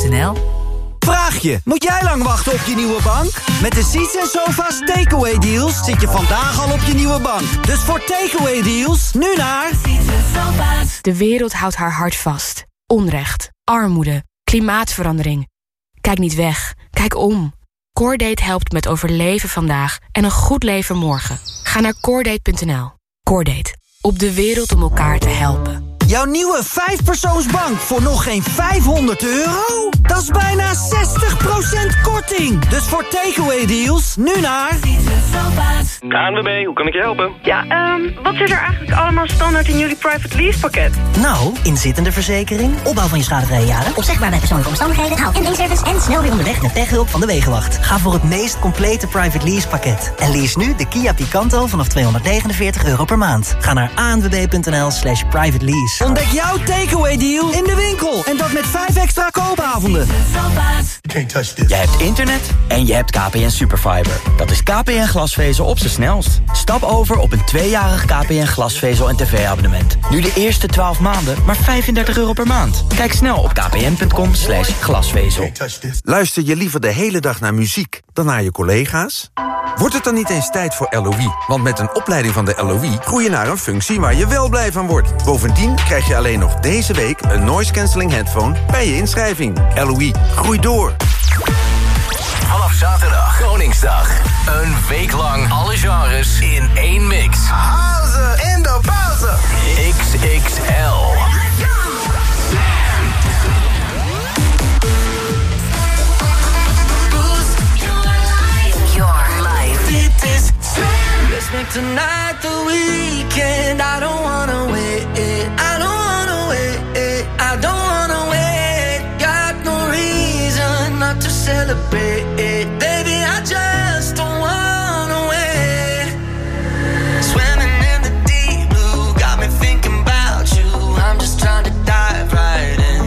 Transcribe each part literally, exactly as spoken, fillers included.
n l. Vraag je, moet jij lang wachten op je nieuwe bank? Met de Seats en Sofa's Takeaway Deals zit je vandaag al op je nieuwe bank. Dus voor Takeaway Deals, nu naar Seats en Sofa's. De wereld houdt haar hart vast. Onrecht, armoede, klimaatverandering. Kijk niet weg, kijk om. Coordate helpt met overleven vandaag en een goed leven morgen. Ga naar coordate punt n l. Coordate, op de wereld om elkaar te helpen. Jouw nieuwe vijfpersoonsbank voor nog geen vijfhonderd euro? Dat is bijna zestig procent korting. Dus voor Takeaway Deals, nu naar A N W B, hoe kan ik je helpen? Ja, um, wat zit er eigenlijk allemaal standaard in jullie private lease pakket? Nou, inzittende verzekering, opbouw van je schadevrije jaren, opzegbaar bij persoonlijke omstandigheden, haal- en dienstservice en snel weer onderweg naar techhulp van de Wegenwacht. Ga voor het meest complete private lease pakket. En lease nu de Kia Picanto vanaf tweehonderdnegenenveertig euro per maand. Ga naar a n w b punt n l slash private lease. Ontdek jouw Takeaway Deal in de winkel. En dat met vijf extra koopavonden. Je hebt internet en je hebt K P N Superfiber. Dat is K P N glasvezel op zijn snelst. Stap over op een tweejarig K P N glasvezel en tv-abonnement. Nu de eerste twaalf maanden, maar vijfendertig euro per maand. Kijk snel op kpn punt com slash glasvezel. Luister je liever de hele dag naar muziek dan naar je collega's? Wordt het dan niet eens tijd voor L O I? Want met een opleiding van de L O I groei je naar een functie waar je wel blij van wordt. Bovendien krijg je alleen nog deze week een noise cancelling headphone bij je inschrijving. L O I, groei door. Vanaf zaterdag, Koningsdag. Een week lang alle genres in één mix. House in de pauze. X X L. Let's make tonight the weekend. I don't wanna wait. I don't wanna wait. I don't wanna wait. Got no reason not to celebrate. Baby, I just don't wanna wait. Swimming in the deep blue got me thinking about you. I'm just trying to dive right in.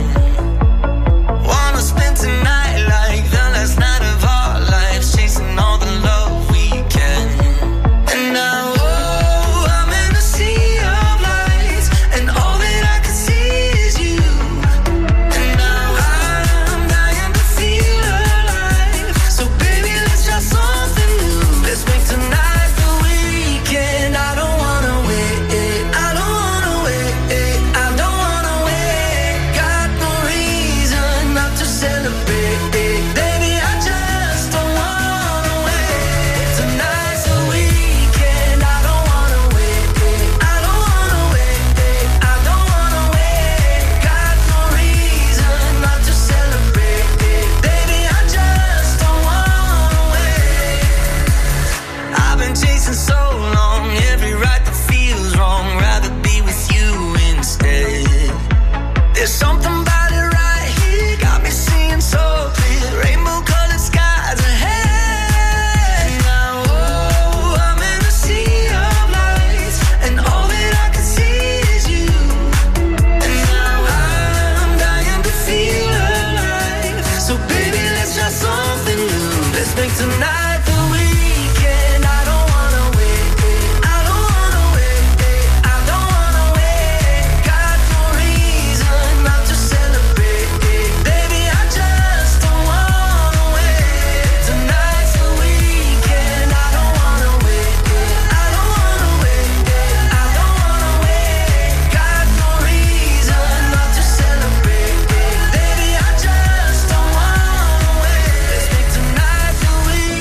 Wanna spend tonight like the last night of our lives, chasing all the love we can. And now, oh, I'm in a sea of lights, and all that I can see is you. And now I'm dying to feel alive. So baby, let's try something new. Let's make tonight the weekend. I don't wanna wait. I don't wanna wait. I don't wanna wait. Got no reason not to celebrate. Baby, I just don't wanna wait. Tonight's the weekend. I don't wanna wait. I don't wanna wait. I don't wanna wait. Got no reason not to celebrate. Baby, I just don't wanna wait. I've been chasing so long, every right that feels wrong. Rather be with you instead. There's something about it right here, got me seeing so clear. Rainbow colored skies ahead. Now, oh, I'm in a sea of lights, and all that I can see is you. And now I'm dying to feel alive. So baby, let's try something new. Let's make tonight the weekend. I don't wanna wait. I don't wanna wait. I don't wanna wait. Got no reason not to celebrate. Baby, I just don't wanna wait. Tonight's the weekend. I don't wanna wait. I don't wanna wait. I don't wanna wait. Got no reason not to celebrate. Baby, I just don't wanna wait. Let's make tonight the weekend.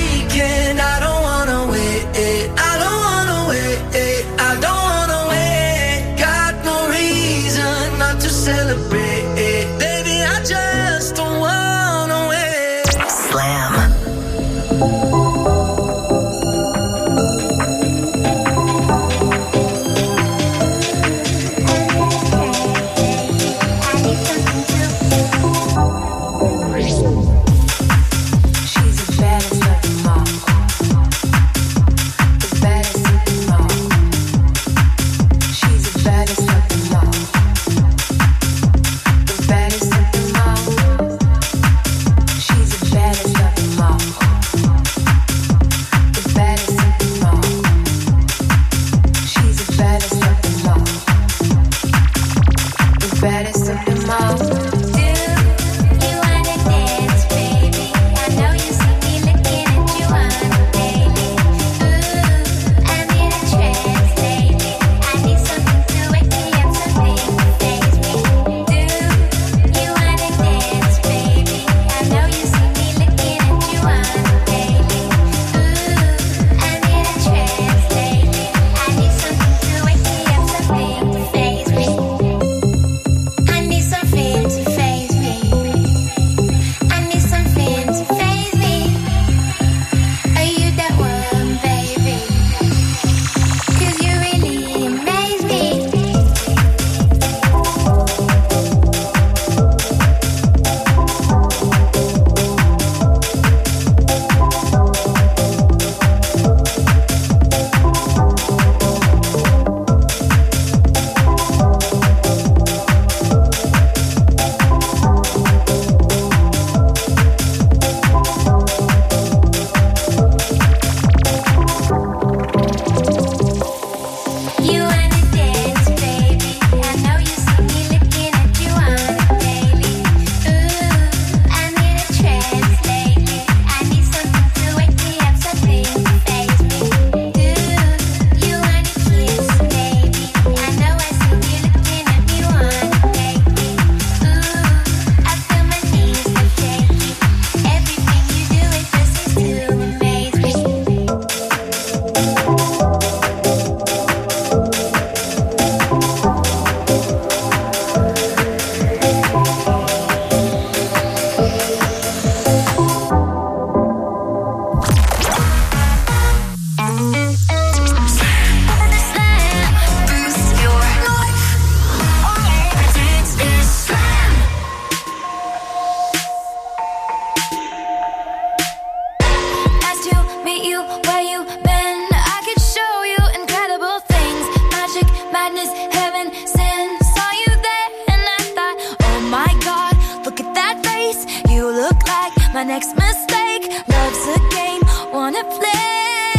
my next mistake. Love's a game, wanna play.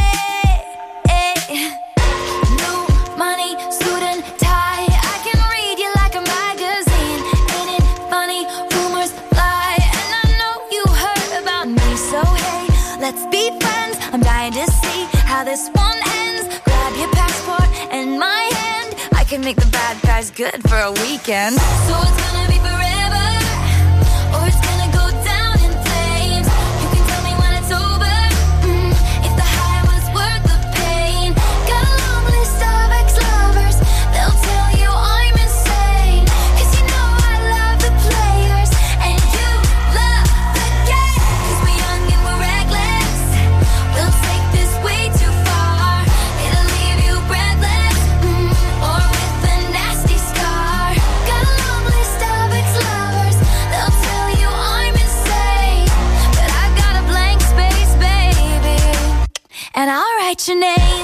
New money, suit and tie. I can read you like a magazine. Ain't it funny? Rumors fly, and I know you heard about me. So hey, let's be friends. I'm dying to see how this one ends. Grab your passport and my hand. I can make the bad guys good for a weekend. So it's gonna be forever, or it's gonna go down in flames. You can tell me when it's over, mm, if the high was worth the pain. Got a long list of ex-lovers, they'll tell you I'm insane. Cause you know I love the players, and you love the game. Cause we're young and we're reckless, we'll take this way too far. It'll leave you breathless, mm, or with a nasty scar. Got a long list of ex-lovers, they'll tell you I'm insane. But I got a blank space, baby, and I'll write your name.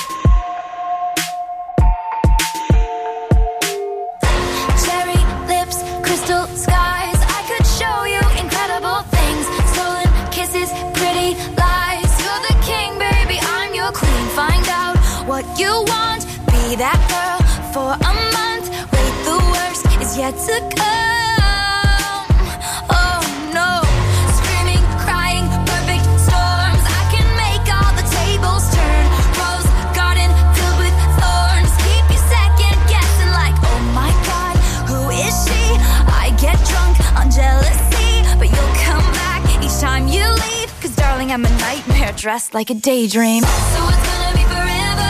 Cherry lips, crystal skies, I could show you incredible things. Stolen kisses, pretty lies. You're the king, baby, I'm your queen. Find out what you want, be that girl for a month. Wait, the worst is yet to come. Oh no, screaming, crying, perfect storms. I can make all the tables turn. Rose garden filled with thorns. Keep you second guessing like, oh my god, who is she? I get drunk on jealousy, but you'll come back each time you leave. Cause darling, I'm a nightmare dressed like a daydream. So it's gonna be forever,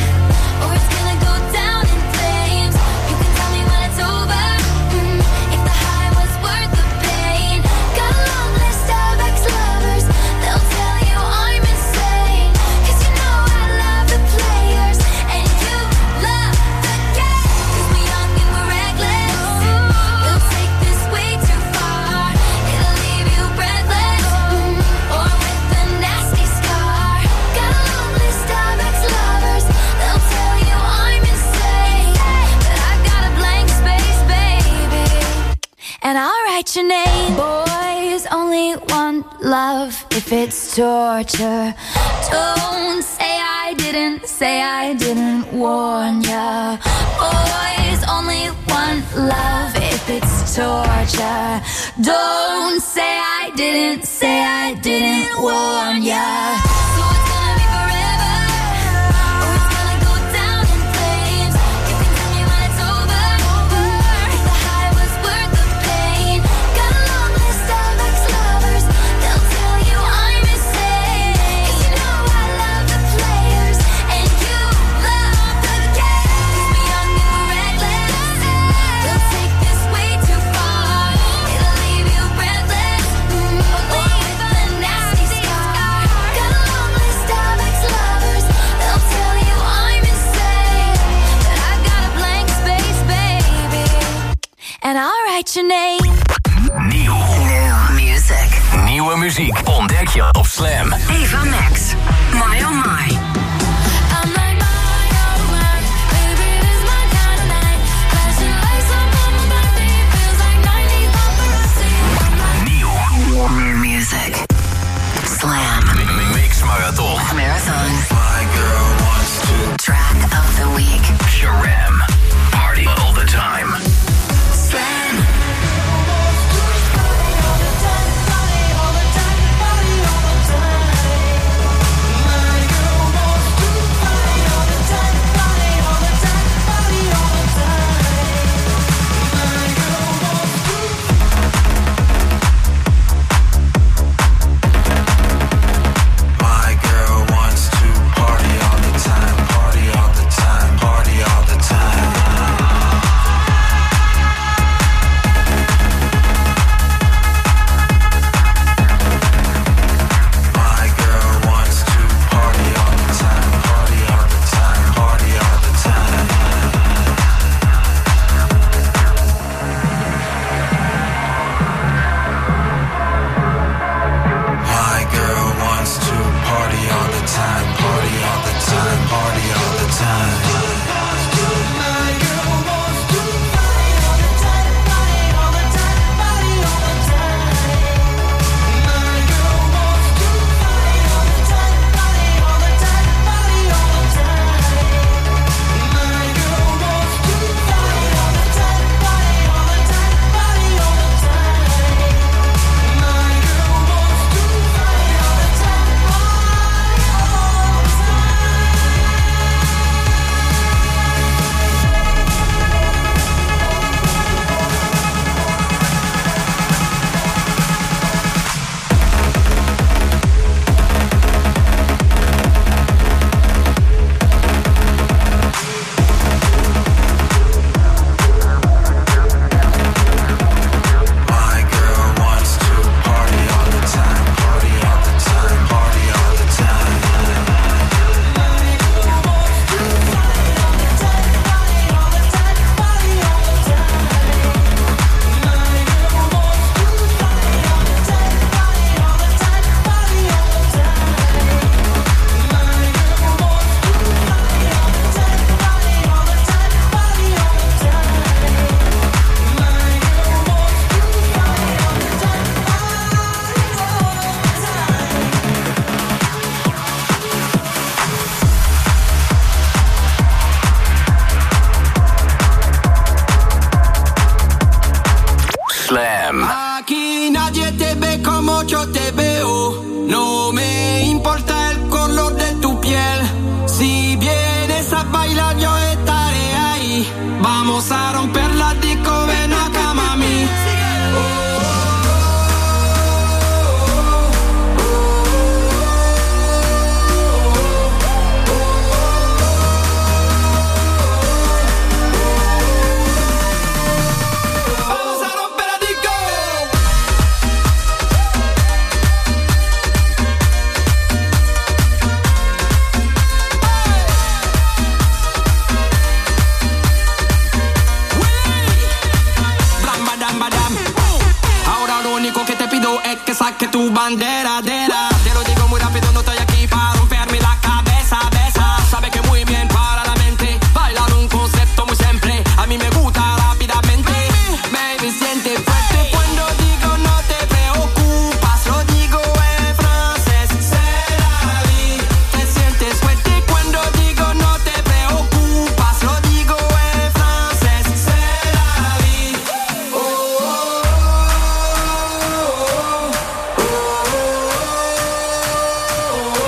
or it's gonna go down in flames. You can tell me when it's over, mm, if the high was worth the pain. Got a long list of ex-lovers, they'll tell you I'm insane. Cause you know I love the players, and you love the game. Cause we're young and we're reckless, we'll take this way too far. It'll leave you breathless, mm, or with a nasty scar. Got a long list of ex-lovers, they'll tell you I'm insane. But I've got a blank space, baby, and I'll write your name. Boys only want love if it's torture. Don't say I didn't, say I didn't warn ya. Boys only want love if it's torture. Don't say I didn't, say I didn't warn ya. So it's gonna be forever, or it's gonna go down in flames. You can tell me when it's over, if the high was worth the pain. Got a long list of ex-lovers, they'll tell you I'm insane. Cause you know I love the players, and you love the game. Cause we're young and we're reckless, we'll take this way too far. It'll leave you breathless, mm, or with a nasty scar. Got a long list of ex-lovers, they'll tell you I'm insane. But I've got a blank space, baby, and I'll write your name. Nieuw. New music. Nieuwe muziek ontdek je op Slam. Eva Max. My oh my. I'm like, my, oh my, baby, this my kind of night. Flashing lights up on my body, feels like nineties paparazzi. Nieuw. New music. Slam. Mix Marathon. Marathon. My girl wants to. Track of the week. Sharam. Party all the time. Slam. My girl wants to party all the time, party all the time, party all the time. nadie te ve como yo te veo. No me importa el color de tu piel. Si vienes a bailar yo estaré ahí. Vamos a romper la disco, ven acá mami. Que saque tu bandera, dera. Te lo digo muy rápido, no estoy aquí para romperme la cabeza, besa. Sabe que muy bien para la mente. Bailar un concepto muy simple. A mí me gusta rápidamente. Baby, siente fuerte cuando digo no te preocupas. Lo digo en francés, c'est la vie. Te sientes fuerte cuando digo no te preocupas. Lo digo en francés, c'est la vie. Oh, oh, oh. Oh,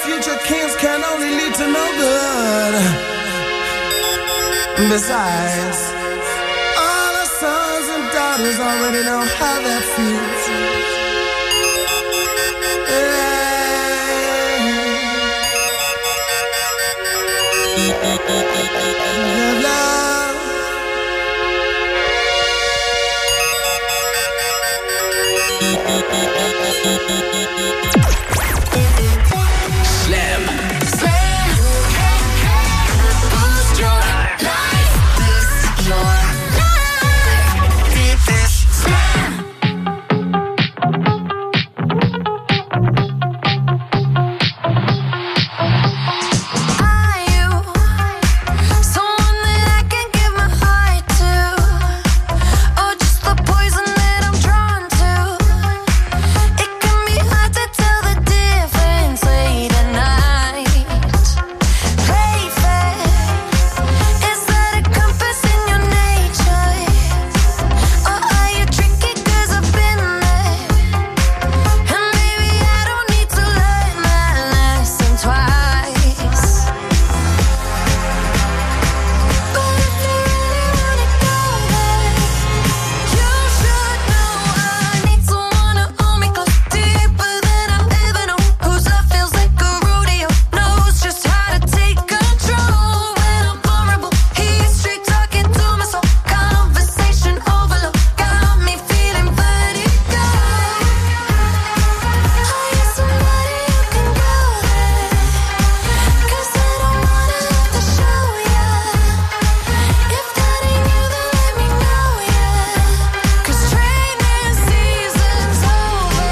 future kings can only lead to no good. Besides, all our sons and daughters already know how that feels. Love, love. Slam. Slam. Boost your life. Boost your life. This Slam. Are you someone that I can give my heart to, or just the poison that I'm drawn to? It can be hard to tell the difference late at night. Play fair, is that a compass in your nature? Or are you tricky 'cause I've been there? And maybe I don't need to learn my lesson twice. But if you really wanna go there, you should know I need someone to hold me close, deeper than I've ever known. Whose love feels like a rodeo, knows just how to take control when I'm vulnerable. He's straight talking to my soul, conversation overload, got me feeling vertigo. Are you somebody who can go there? 'Cause I don't wanna have to show ya. If that ain't you, then let me know ya. 'Cause training season's over.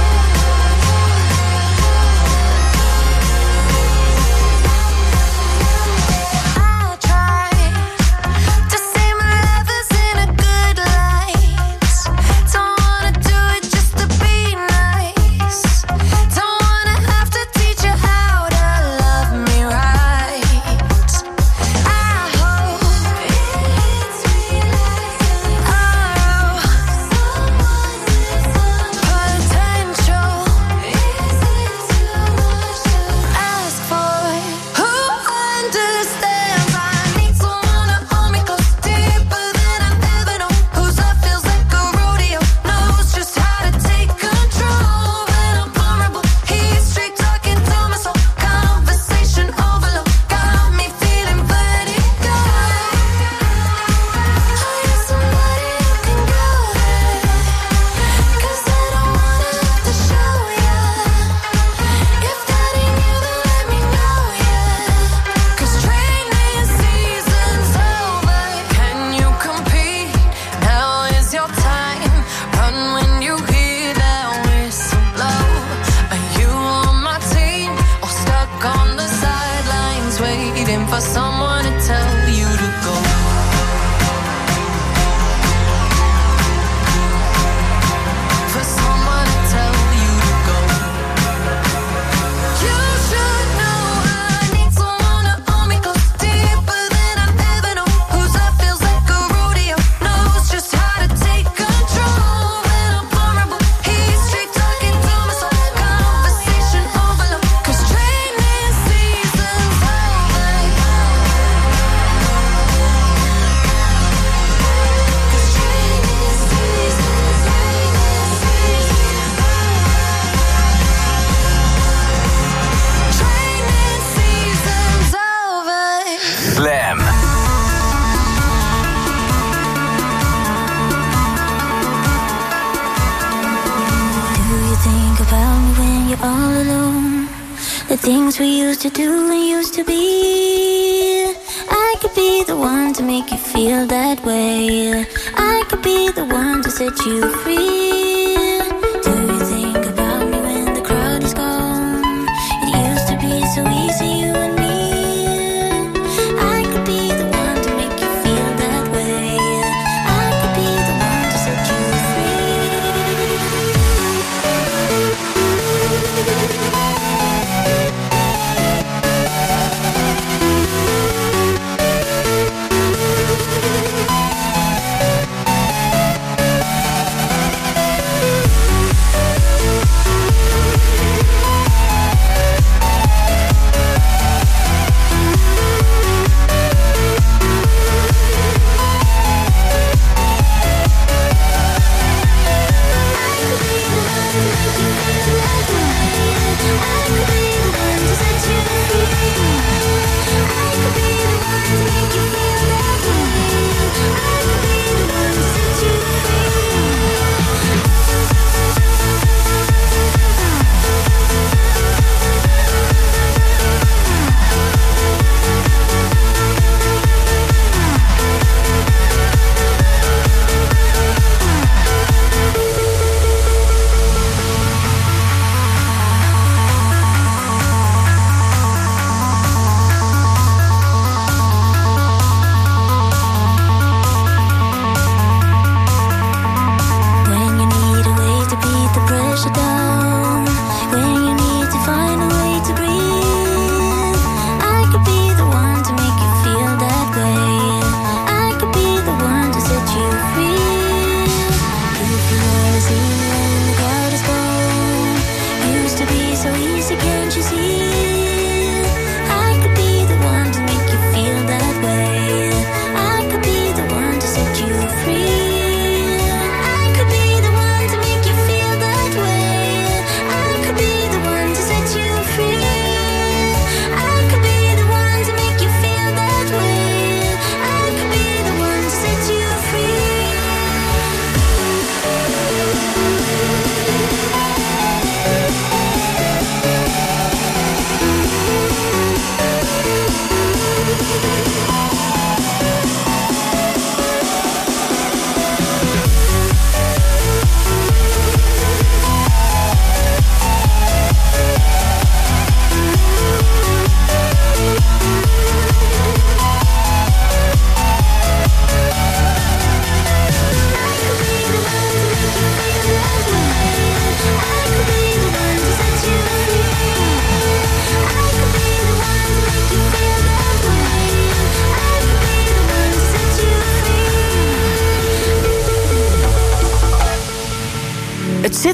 I'll try to say my love is in a good light. Don't wanna do it just to be nice. Don't wanna have to teach you how to love me right. I hope it's realized our potential. Ask for who understands. I need someone to hold me close, deeper than I've ever known. Whose love feels like a rodeo, knows just how to take control when I'm vulnerable. He's straight talking to my soul, conversation overload, got me feeling vertigo. Are you somebody who can go there? 'Cause I don't wanna have to show ya. If that ain't you, then let me know ya. 'Cause training season's over. Can you compete? Now is your time. Run when you hear that whistle blow. Are you on my team or stuck on the sidelines waiting for someone to tell you to go? For someone to tell you to go. You should know I need someone to hold me close, deeper than I've ever known. Whose love feels like a rodeo, knows just how to take control when I'm vulnerable. He's straight talking to my soul, conversation overload. 'Cause training season's over. 'Cause training season's Training season's over. Slam. Do you think about me when you're all alone? The things we used to do and used to be. I could be the one to make you feel that way. I could be the one to set you free. Do you think about me when the crowd is gone? It used to be so easy, you and me. I could be the one to make you feel that way. I could be the one to set you free.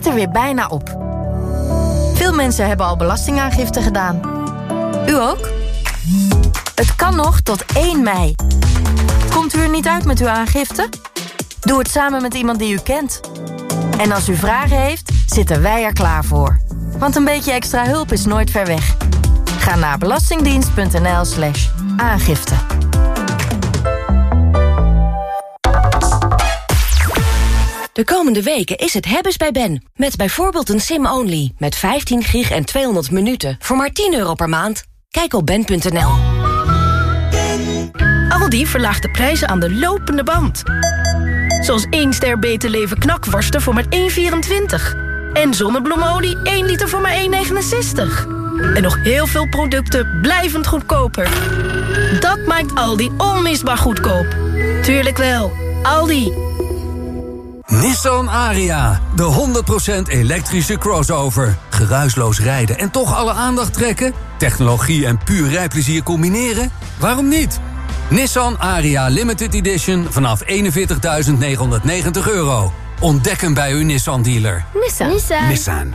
zit er weer bijna op. Veel mensen hebben al belastingaangifte gedaan. U ook? Het kan nog tot één mei. Komt u er niet uit met uw aangifte? Doe het samen met iemand die u kent. En als u vragen heeft, zitten wij er klaar voor. Want een beetje extra hulp is nooit ver weg. Ga naar belastingdienst.nl slash aangifte. De komende weken is het hebbes bij Ben. Met bijvoorbeeld een sim-only. Met vijftien gig en tweehonderd minuten. Voor maar tien euro per maand. Kijk op ben punt n l. Aldi verlaagt de prijzen aan de lopende band. Zoals één ster Beter Leven knakworsten voor maar één vierentwintig. En zonnebloemolie één liter voor maar één negenenzestig. En nog heel veel producten blijvend goedkoper. Dat maakt Aldi onmisbaar goedkoop. Tuurlijk wel, Aldi. Nissan Ariya, de honderd procent elektrische crossover. Geruisloos rijden en toch alle aandacht trekken? Technologie en puur rijplezier combineren? Waarom niet? Nissan Ariya Limited Edition vanaf eenenveertigduizend negenhonderdnegentig euro. Ontdek hem bij uw Nissan-dealer. Nissan. Nissan. Nissan.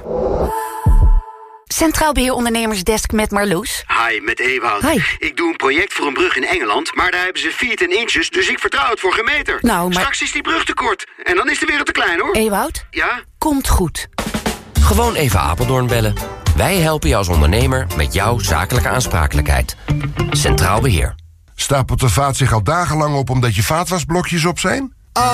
Centraal Beheer Ondernemersdesk met Marloes. Hi, met Ewout. Hi. Ik doe een project voor een brug in Engeland, maar daar hebben ze feet en inches, dus ik vertrouw het voor gemeten. Nou, maar... Straks is die brug te kort en dan is de wereld te klein, hoor. Ewout? Ja? Komt goed. Gewoon even Apeldoorn bellen. Wij helpen je als ondernemer met jouw zakelijke aansprakelijkheid. Centraal Beheer. Stapelt de vaat zich al dagenlang op omdat je vaatwasblokjes op zijn?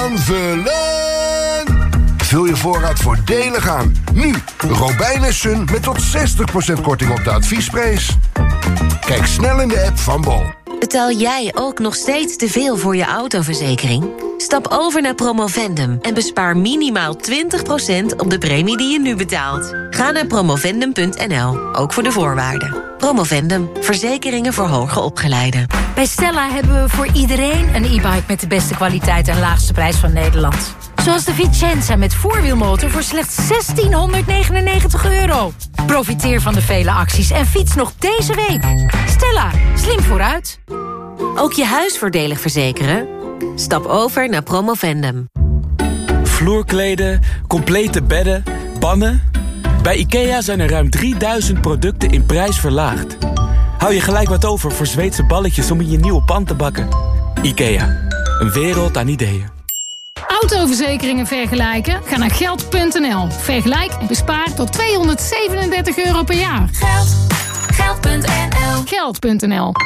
Aanvullen! Vul je voorraad voordelig aan. Nu, Robijn Sun met tot zestig procent korting op de adviesprijs. Kijk snel in de app van Bol. Betaal jij ook nog steeds te veel voor je autoverzekering? Stap over naar Promovendum en bespaar minimaal twintig procent op de premie die je nu betaalt. Ga naar promovendum punt n l, ook voor de voorwaarden. Promovendum, verzekeringen voor hoger opgeleiden. Bij Stella hebben we voor iedereen een e-bike met de beste kwaliteit en laagste prijs van Nederland. Zoals de Vicenza met voorwielmotor voor slechts zestienhonderdnegenennegentig euro. Profiteer van de vele acties en fiets nog deze week. Stella, slim vooruit. Ook je huis voordelig verzekeren? Stap over naar Promovendum. Vloerkleden, complete bedden, pannen. Bij IKEA zijn er ruim drieduizend producten in prijs verlaagd. Hou je gelijk wat over voor Zweedse balletjes om in je nieuwe pan te bakken. IKEA, een wereld aan ideeën. Autoverzekeringen vergelijken? Ga naar geld punt n l. Vergelijk en bespaar tot tweehonderdzevenendertig euro per jaar. Geld. Geld punt n l. Geld punt n l.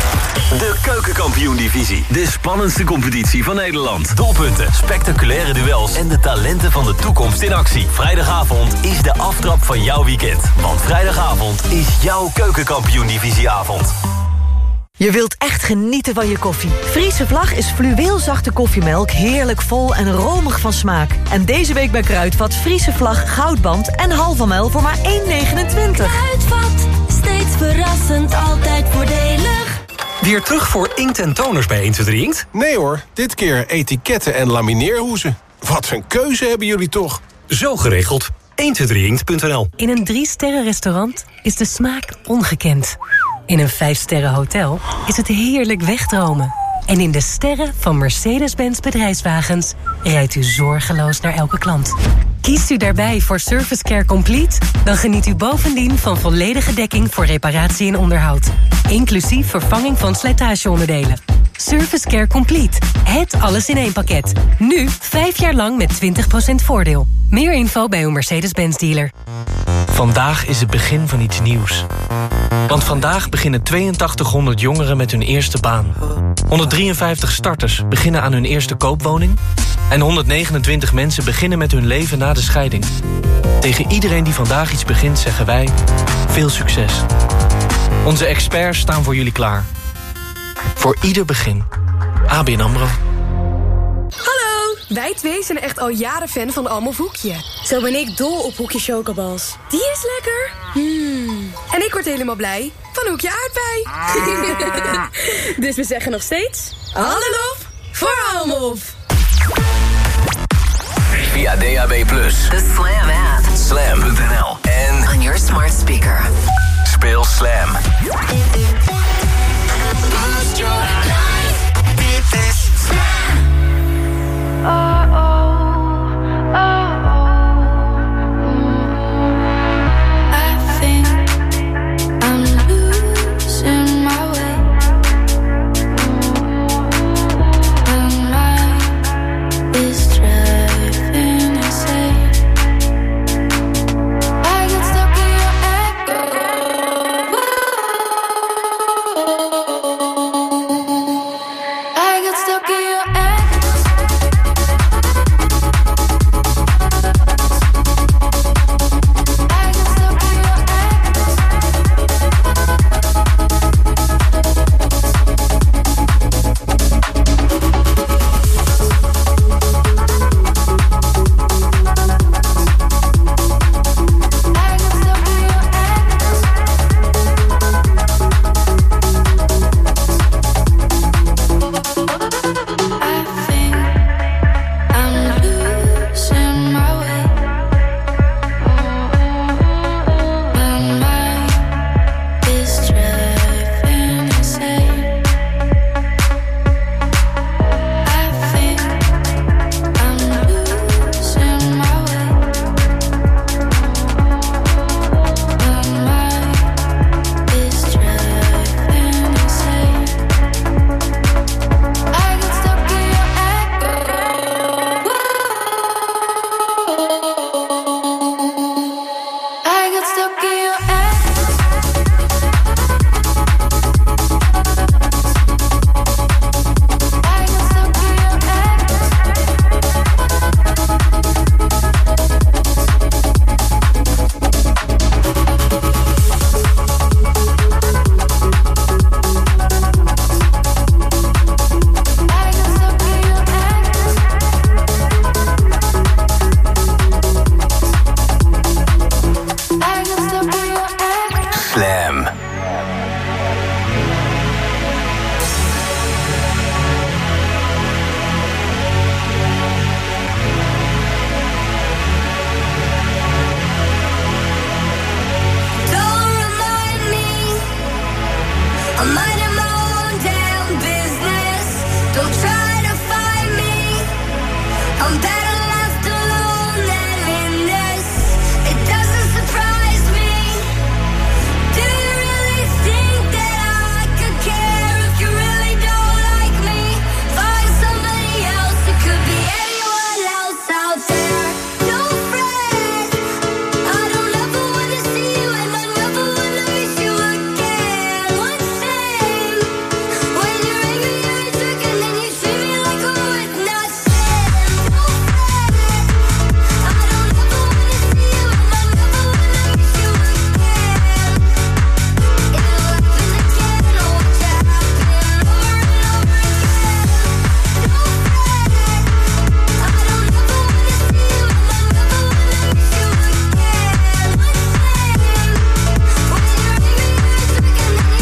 De Keukenkampioen-divisie. De spannendste competitie van Nederland. Doelpunten, spectaculaire duels en de talenten van de toekomst in actie. Vrijdagavond is de aftrap van jouw weekend. Want vrijdagavond is jouw Keukenkampioen-divisieavond. Je wilt echt genieten van je koffie. Friese Vlag is fluweelzachte koffiemelk, heerlijk vol en romig van smaak. En deze week bij Kruidvat Friese Vlag goudband en halve mijl voor maar één negenentwintig. Kruidvat, steeds verrassend, altijd voordelig. Weer terug voor inkt en toners bij één twee drie Inkt? Nee hoor, dit keer etiketten en lamineerhoezen. Wat een keuze hebben jullie toch? Zo geregeld. één twee drie inkt punt n l. In een drie sterren restaurant is de smaak ongekend. In een vijf sterren hotel is het heerlijk wegdromen. En in de sterren van Mercedes-Benz Bedrijfswagens rijdt u zorgeloos naar elke klant. Kiest u daarbij voor Service Care Complete? Dan geniet u bovendien van volledige dekking voor reparatie en onderhoud. Inclusief vervanging van slijtageonderdelen. Service Care Complete. Het alles in één pakket. Nu vijf jaar lang met twintig procent voordeel. Meer info bij uw Mercedes-Benz dealer. Vandaag is het begin van iets nieuws. Want vandaag beginnen tweeëntachtighonderd jongeren met hun eerste baan. honderddrieënvijftig starters beginnen aan hun eerste koopwoning. En honderdnegenentwintig mensen beginnen met hun leven na de scheiding. Tegen iedereen die vandaag iets begint zeggen wij: veel succes. Onze experts staan voor jullie klaar. Voor ieder begin. A B N AMRO. Hallo! Wij twee zijn echt al jaren fan van Almof Hoekje. Zo ben ik dol op Hoekje chocobals. Die is lekker. Mm. En ik word helemaal blij van Hoekje aardbei. Dus we zeggen nog steeds: alle lof voor Almof. Via D A B plus, The Slam app. slam punt n l en On your smart speaker. speel Slam. Oh, oh, oh, oh. I'm minding my own damn business. Don't try to find me. I'm better left alone than in this. It doesn't surprise me. Do you really think that I could care if you really don't like me? Find somebody else. It could be anyone else out there. Don't fret. I don't ever wanna see you, and I never wanna miss you again. One thing, when you're angry, you're a jerk, and then you treat me like a with nothing. Don't fret. I don't ever wanna see you, and I never wanna miss you again. It'll happen again. Oh, watch it happen over and over again. Don't fret. I don't ever wanna see you, and I never wanna miss you again. One thing, when you're angry, you're a jerk, and then you treat me like a with nothing.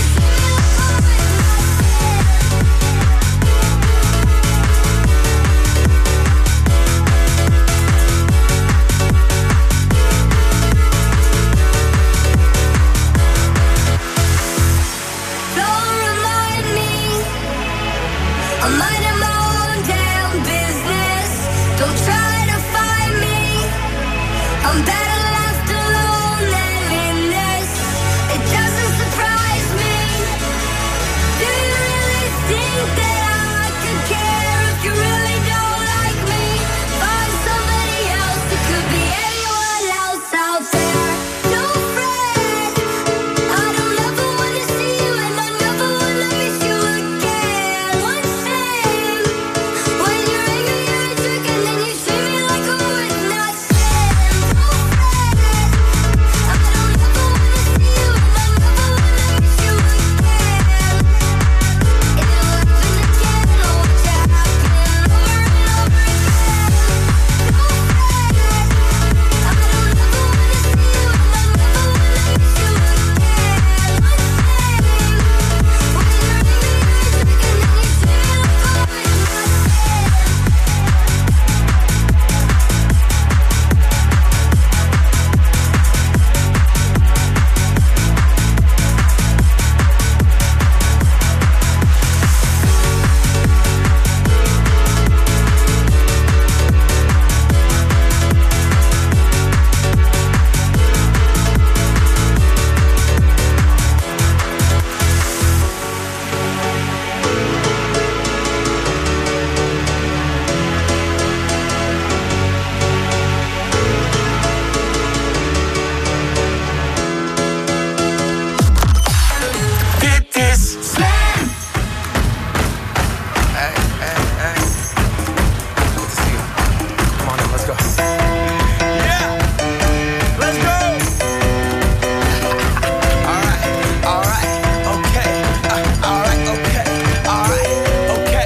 Don't remind me. I'm minding my own damn business. Don't try to find me. I'm better left alone than in this. It doesn't surprise me. Do you really think that I could care if you really don't like me? Find somebody else. It could be anyone else out there. Don't fret. I don't ever wanna see you, and I never wanna miss you again. One thing, when you're angry, you're a jerk, and then you treat me like a with nothing. Don't fret. I don't ever wanna see you, and I never wanna miss you again. It'll happen again. Oh, watch it happen over and over again. Don't fret. I don't ever wanna see you, and I never wanna miss you again. One thing, when you're angry, you're a jerk, and then you treat me like a with Dit is Slam. Hey, hey, hey. Good to see you. Come on in, let's go. Yeah, let's go. All right, all right, okay. Uh, all right, okay, all right, okay.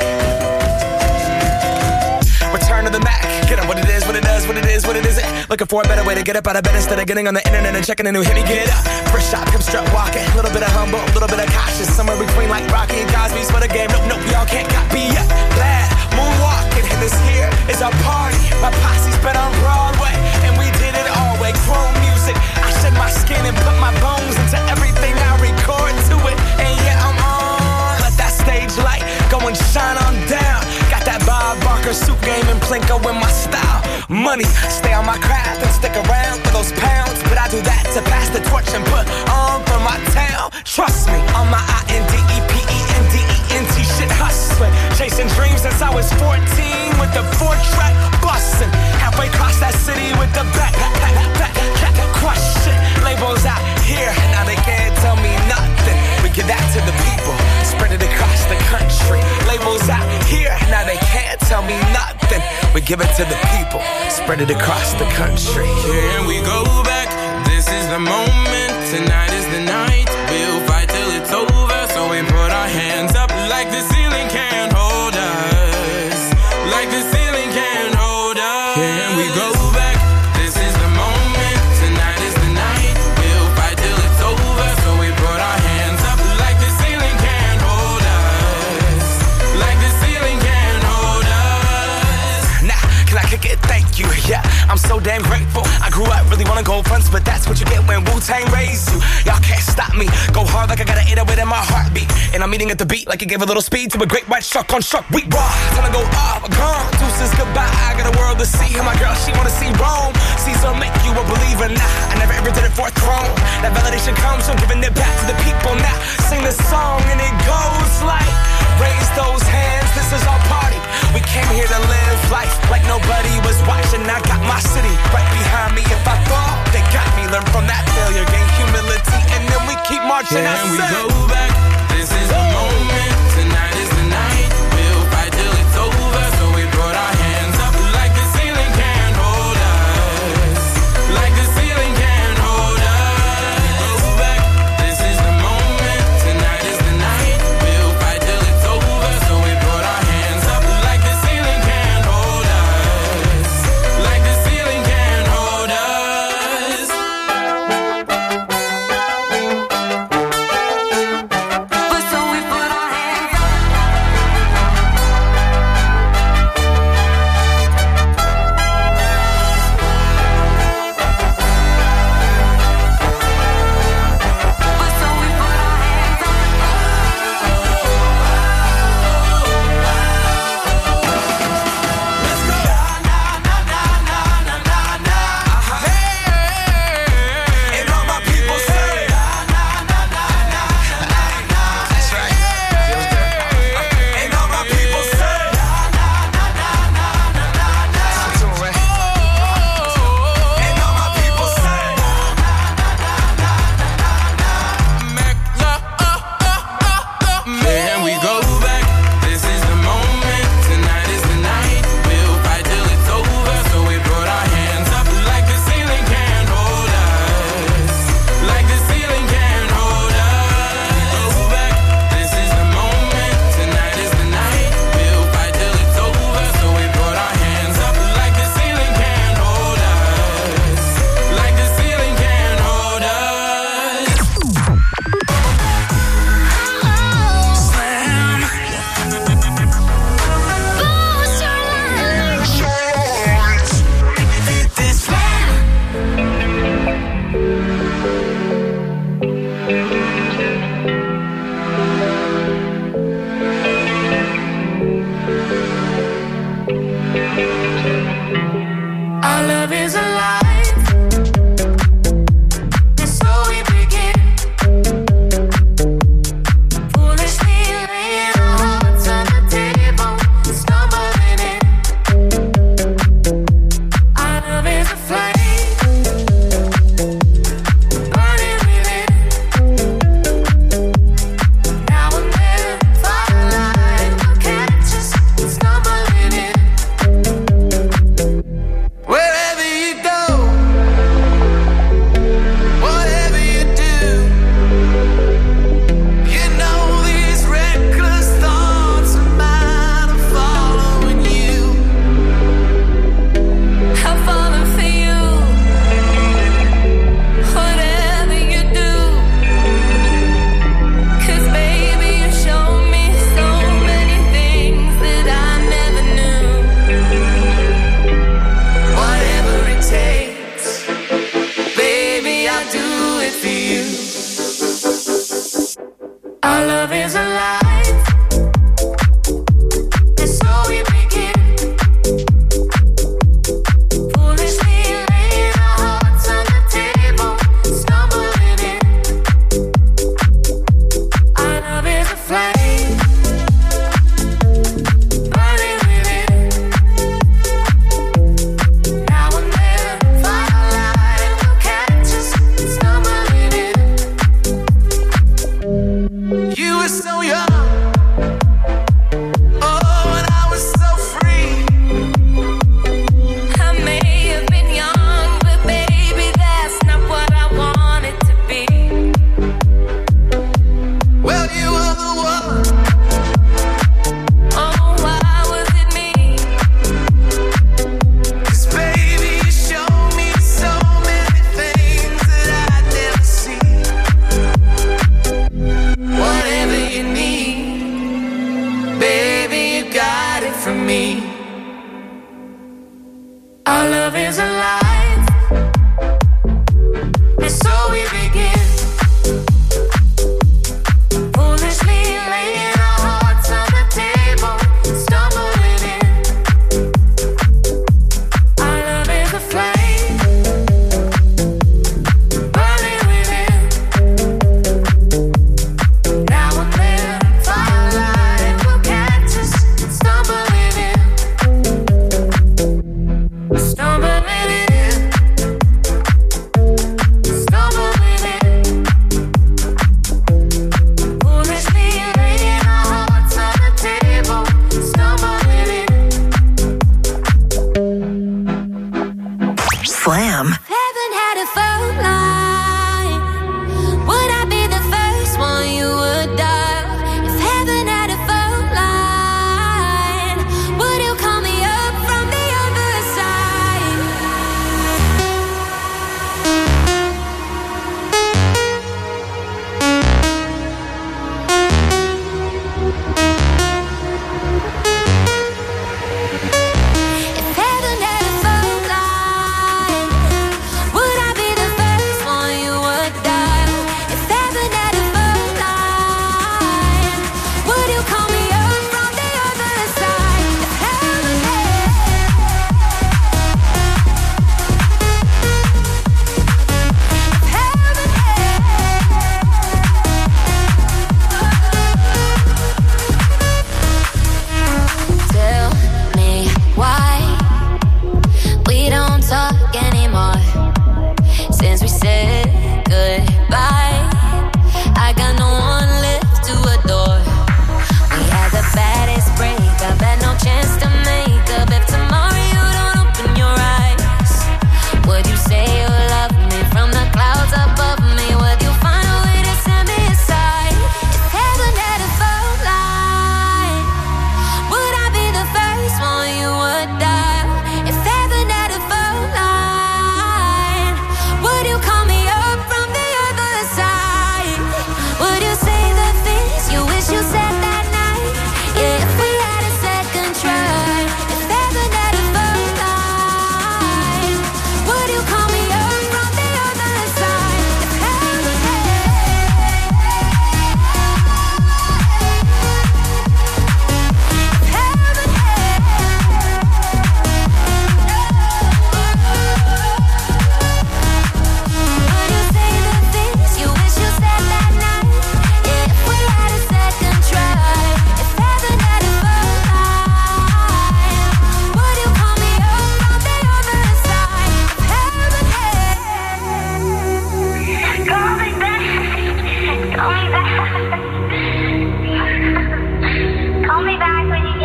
Return to the Mac. Get up what it is, what it does, what it is, what it isn't. Looking for a better way to get up out of bed instead of getting on the internet and checking a new hit. Me get up. First shot, come strut walking. A little bit of humble, a little bit of cautious. Somewhere between like Rocky and Cosby's for the game. Nope, nope, y'all can't copy yet. Glad moonwalking, and this here is our party. My posse's been on Broadway, and we did it all way. Chrome music. I shed my skin and put my bones into everything I record to it. And yeah, I'm on. Let that stage light go and shine on down. Got that Bob Barker suit game and Plinko in my style. Money, stay on my craft and stick around for those pounds. But I do that to pass the torch and put on for my town. Trust me, on my I N D E P E N D E N T shit hustling. Chasing dreams since I was fourteen with the four track bustin'. Halfway across that city with the back, back, back, back, back, crush shit. Labels out here, now they can't tell me nothing. We give that to the people, spread it across the country. Labels out here, now they can't tell me nothing. We give it to the people, spread it across the country. Here we go back, this is the moment. Tonight is the night, we'll fight till it's over. So we put our hands up like the ceiling can't hold us. Like the ceiling can't hold us. Here we go back, this is the moment. Tonight is the night, we'll fight till it's over. So we put our hands up like the ceiling can't hold us. Like the ceiling can't hold us. Now, can I kick it? Thank you, yeah, I'm so damn grateful. I grew up really wanna go fronts, but that's what you get when Wu-Tang raised you. Y'all can't stop me, go hard love like I gotta eat it within my heartbeat. And I'm eating at the beat like it gave a little speed to a great white shark on shark. We raw, time to go off, gone. Deuces goodbye, I got a world to see. And my girl, she wanna see Rome. Caesar make you a believer, nah. I never ever did it for a throne. That validation comes from giving it back to the people. Now sing this song and it goes like, raise those hands, this is our party. We came here to live life like nobody was watching. I got my city right behind me. If I fall, they got me. Learn from that failure, gain humility, and then we keep marching. Can I we said, go back? This is the moment. Tonight is the night. We'll fight till it's over. So we put our hands up like the ceiling can't hold us. Like the ceiling can't hold us. Go back. This is the moment. Tonight is the night. We'll fight till it's over. So we put our hands up like the ceiling can't hold us. Like the ceiling can't hold us. But so we put our hands up. But so we put our hands up. Let's go. Na na na na na na na. Hey, and all my people say na na na na na na na. That's right. Feels good. And all my people say na na na na na na na na. And all my people say na na na na na na na. Can we go back? This is the moment. Tonight is the night. We'll fight till it's over. So we put our hands up like the ceiling can't hold us. Like the ceiling can't hold us. Go back. This is the moment. Tonight is the night. We'll fight till it's over. So we put our hands up like the ceiling can't hold us. Like the ceiling can't hold us. Slam. Boost your lungs. This slam. Our love is alive, and so we begin. Foolishly laying our hearts on the table, stumbling in. Our love is a flame, burning within. Now and then, firelight will catch us, stumbling in. Wherever you go, whatever you do, you know these reckless thoughts of mine are following you. I'm falling for you. Whatever you do, 'cause baby you show me so many things that I never knew. Whatever it takes, baby, I'll do it for you. Our love is alive, and so we begin. Foolishly laying our hearts on the table, stumbling in. Our love is a flame, burning within. Now and then, firelight will catch us, stumbling in. You were so young.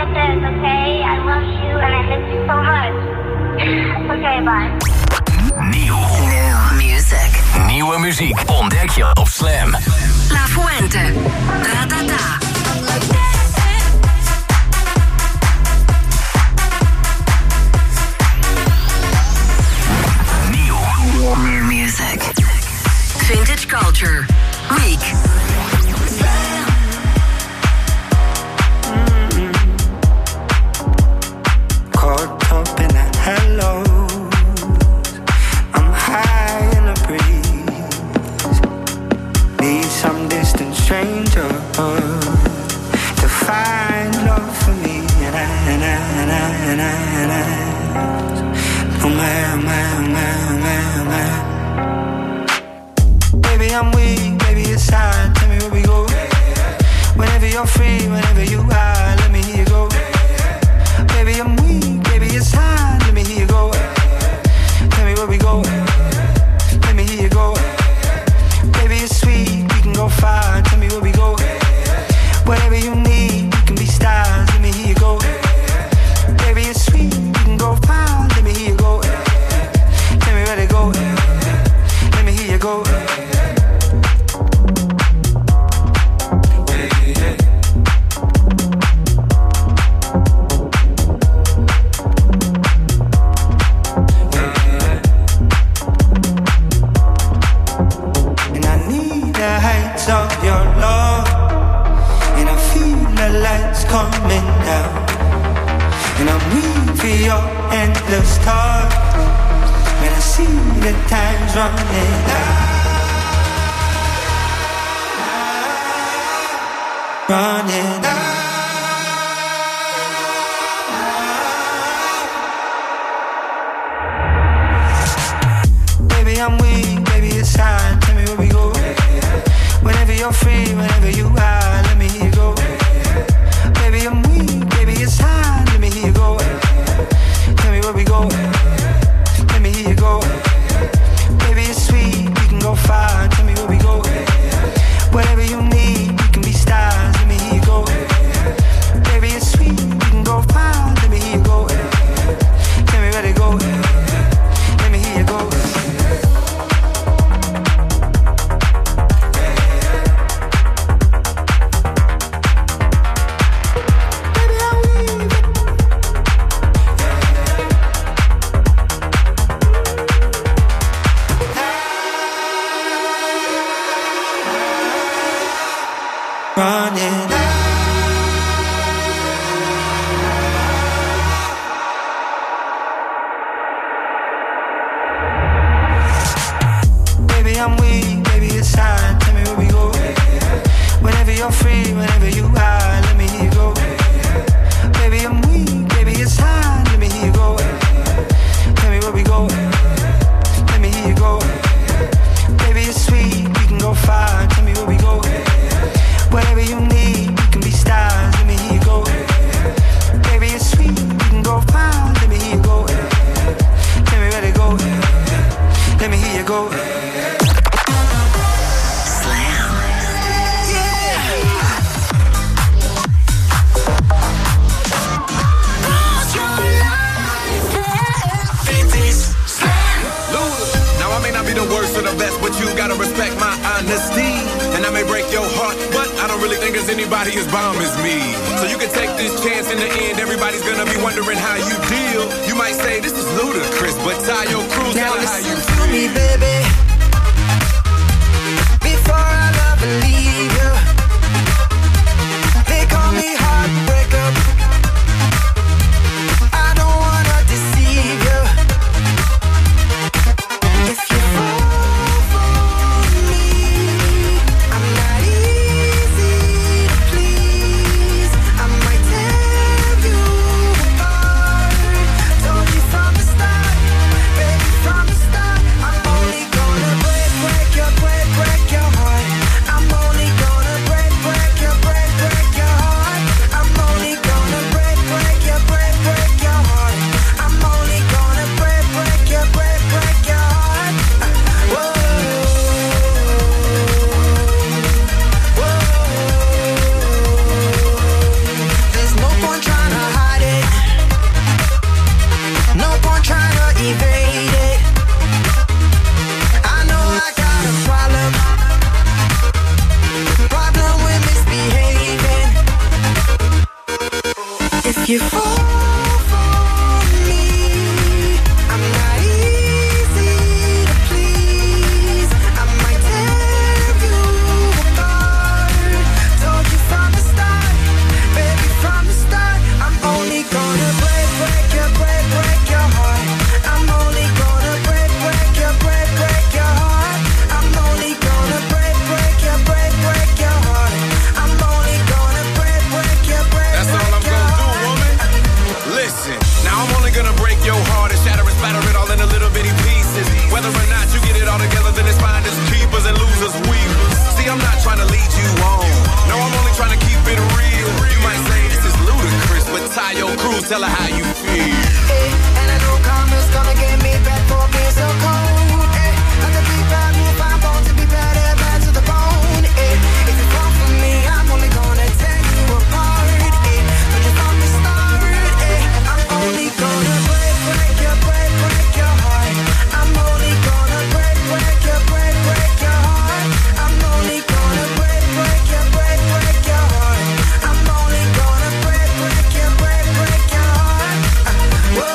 forget this, okay? I love you and I miss you so much. Okay, bye. Nieuw. New music. Nieuwe muziek ontdek je op Slam. La Fuente. Ratata. New music. Vintage culture. Week. Caught up in that hello. I'm high in the breeze. Need some distant stranger to find love for me. And I, and I, and I, and I, and I. Oh man, man, man, man, man. Baby, I'm weak, baby, it's sad. Tell me where we go. Whenever you're free, whenever you are, let me hear you go. Baby, I'm weak, baby, it's hard. Let me hear you go. Tell me where we go. Let me hear you go. Baby, it's sweet, we can go far. Tell me where we go. Whatever you need, we can be stars. Let me hear you go. Baby, it's sweet, we can go far. Let me hear you go. Tell me where to go. Let me hear you go. Of your love, and I feel the lights coming down, and I'm weak for your endless talk. When I see the time's running out, running out. Baby, I'm weak, baby, it's time. Tell me where we go. Whenever you're free, whenever you are, let me hear you go. Baby, I'm weak, baby, it's hard, let me hear you go. Tell me where we go. Let me hear you go. Baby, it's sweet, we can go far. Tell me where we go. Whatever you need, we can be stars. Let me hear you go. Baby, it's sweet, we can go far. Let me hear you go. Tell me where to go. Let me hear you go. Running baby, I'm weak, baby, it's time. Tell me where we go. Whenever you're free, whenever you are, let me hear you go. Baby, I'm weak, baby, it's time. Let me hear you go. Tell me where we go. Let me hear you go. Baby, it's sweet, we can go far. Tell me where we go. Whatever you need, we can be stars. Let me hear you go. Baby, it's sweet, we can go far. Let me hear you go. Tell me where to go. Let me hear you go. Slam. Yeah. Close your life, yeah. It is Slam. Luda. Now I may not be the worst or the best, but you gotta respect my honesty. And I may break your heart, but I don't really think there's anybody as bomb as me. So you can take this chance. In the end, everybody's gonna be wondering how you deal. You might say this is ludicrous, but tie your cruise. Now how listen you to me, baby. Before I love and leave you, they call me heartbreaker. I don't wanna deceive you. If you fall for me, I'm not easy to please. I might tear you apart. Told you from the start, baby, from the start, I'm only gonna you fall for me. I'm not easy to please. I might tear you apart. Told you from the start, baby, from the start. I'm only gonna break, break your, break, break your heart. I'm only gonna break, break your, break, break your heart. I'm only gonna break, break your, break, break your heart. I'm only gonna break, break your, break, That's break all I'm your gonna do, heart. woman. Listen, now I'm only gonna break your heart and shatter and spatter it all into little bitty pieces. Whether or not you get it all together, then it's finders, keepers, and losers, weavers. See, I'm not trying to lead you on. No, I'm only trying to keep it real. You might say this is ludicrous, but tie your crew, tell her how you feel. Hey, and I know karma's gonna get me back for being so cold. Hey, like a big bad move, I'm born to be bad, eh, bad to the bone. Hey, if you fall for me, I'm only gonna tear you apart. Hey, told you from the start. Hey, I'm only gonna break, break your, break, break your heart. I'm only gonna break, break your, break, break your heart. I'm only gonna break, break your, break, break your heart. I'm only gonna break, break your, break, break your heart. Whoa.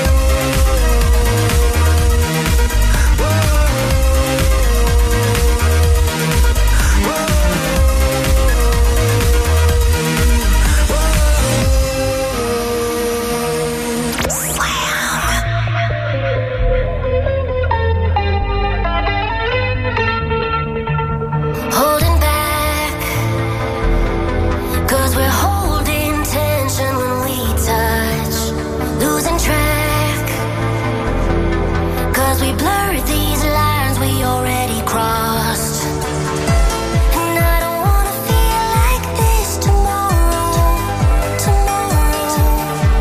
Holding back, 'cause we're holding tension when we touch. Losing track, 'cause we blur these lines we already crossed. And I don't wanna feel like this tomorrow, tomorrow.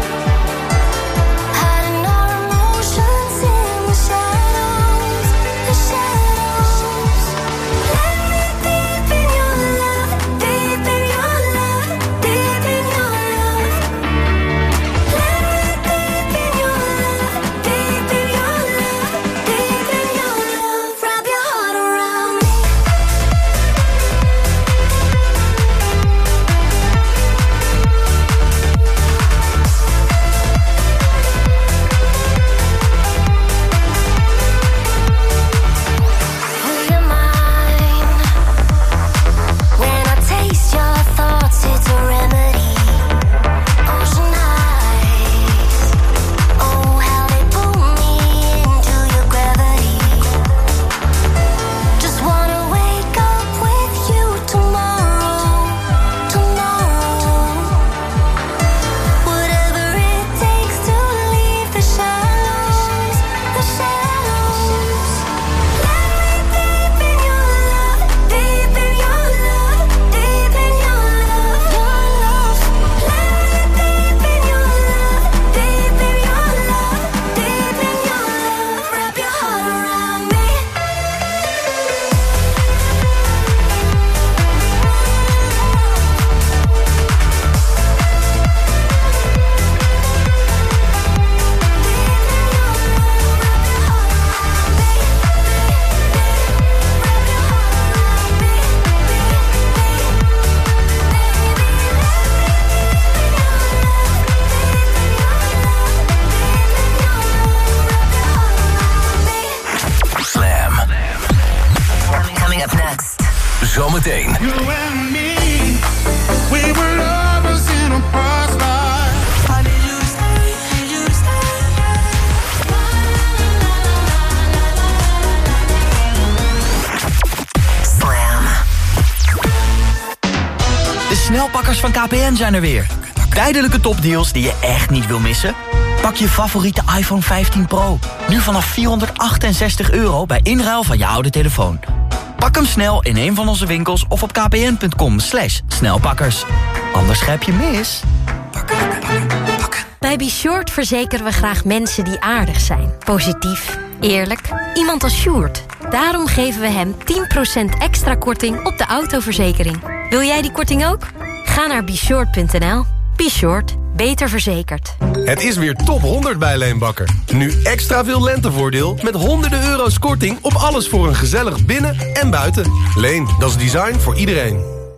Hiding our emotions in the shadows, the shadows. Let me deep in your love, deep in your love, deep in your love. Let me deep in your love, deep in your love, deep in your love. Wrap your heart around me. Will you mind when I taste your thoughts? It's a remedy. Ocean eyes, oh how they pull me into your gravity. Just wanna wake up with you tomorrow, tomorrow. Whatever it takes to leave the shadows, the shadows. Let me deep in your love, deep in your love, deep in your love, your love. Let me deep in your love, deep in your love, deep in your love. Wrap your heart around me. Slam. Coming up next. Zometeen. You and me, we were lovers in a past life. I need you to stay, need you to Slam. De snelpakkers van K P N zijn er weer. Tijdelijke topdeals die je echt niet wil missen? Pak je favoriete iPhone vijftien Pro. Nu vanaf vierhonderdachtenzestig euro bij inruil van je oude telefoon. Pak hem snel in een van onze winkels of op kpn.com slash snelpakkers. Anders grijp je mis. Bij Be Short verzekeren we graag mensen die aardig zijn. Positief, eerlijk. Iemand als Sjoerd. Daarom geven we hem tien procent extra korting op de autoverzekering. Wil jij die korting ook? Ga naar be short punt n l. Be Short. Beter verzekerd. Het is weer top honderd bij Leenbakker. Nu extra veel lentevoordeel met honderden euro's korting op alles voor een gezellig binnen en buiten. Leen, dat is design voor iedereen.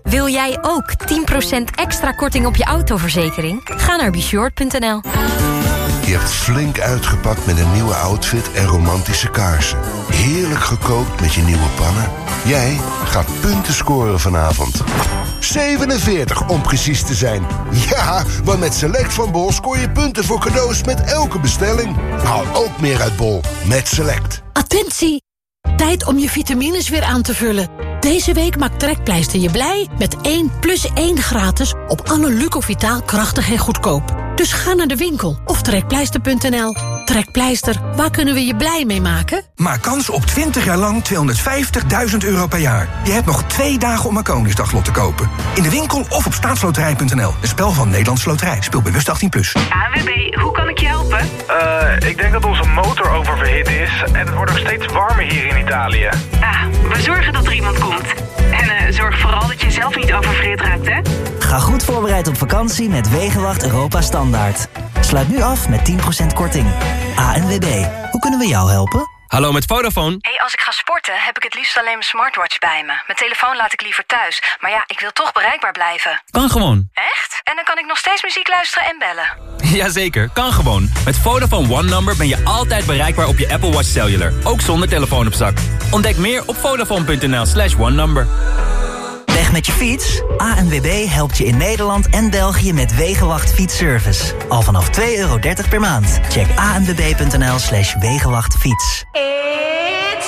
Wil jij ook tien procent extra korting op je autoverzekering? Ga naar Beshort punt n l. Je hebt flink uitgepakt met een nieuwe outfit en romantische kaarsen. Heerlijk gekookt met je nieuwe pannen. Jij gaat punten scoren vanavond. zevenenveertig om precies te zijn. Ja, want met Select van Bol scoor je punten voor cadeaus met elke bestelling. Haal ook meer uit Bol met Select. Attentie! Tijd om je vitamines weer aan te vullen. Deze week maakt Trekpleister je blij met één plus één gratis op alle Lucovitaal krachtig en goedkoop. Dus ga naar de winkel of trekpleister punt n l. Trekpleister, waar kunnen we je blij mee maken? Maak kans op twintig jaar lang tweehonderdvijftigduizend euro per jaar. Je hebt nog twee dagen om een Koningsdaglot te kopen. In de winkel of op staatsloterij punt n l. Een spel van Nederlandse Loterij. Speel bewust achttien plus. A N W B, hoe kan ik je helpen? Uh, ik denk dat onze motor oververhit is en het wordt nog steeds warmer hier in Italië. Ah, we zorgen dat er iemand komt. En uh, zorg vooral dat je zelf niet oververhit raakt, hè? Ga goed voorbereid op vakantie met Wegenwacht Europa Standaard. Sluit nu af met tien procent korting. A N W B, hoe kunnen we jou helpen? Hallo, met Vodafone. Hey, als ik ga sporten heb ik het liefst alleen mijn smartwatch bij me. Mijn telefoon laat ik liever thuis. Maar ja, ik wil toch bereikbaar blijven. Kan gewoon. Echt? En dan kan ik nog steeds muziek luisteren en bellen? Jazeker, kan gewoon. Met Vodafone One Number ben je altijd bereikbaar op je Apple Watch Cellular. Ook zonder telefoon op zak. Ontdek meer op vodafone punt n l slash one number. Weg met je fiets? A N W B helpt je in Nederland en België met Wegenwacht fietsservice. Al vanaf twee euro dertig per maand. Check a n w b punt n l slash wegenwacht fiets. It's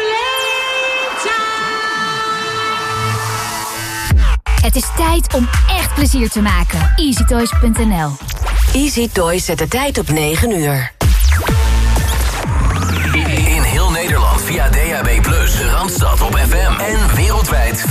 Het is tijd om echt plezier te maken. easy toys punt n l. Easy Toys zet de tijd op negen uur. In heel Nederland via D A B plus, Randstad op F M en wereldwijd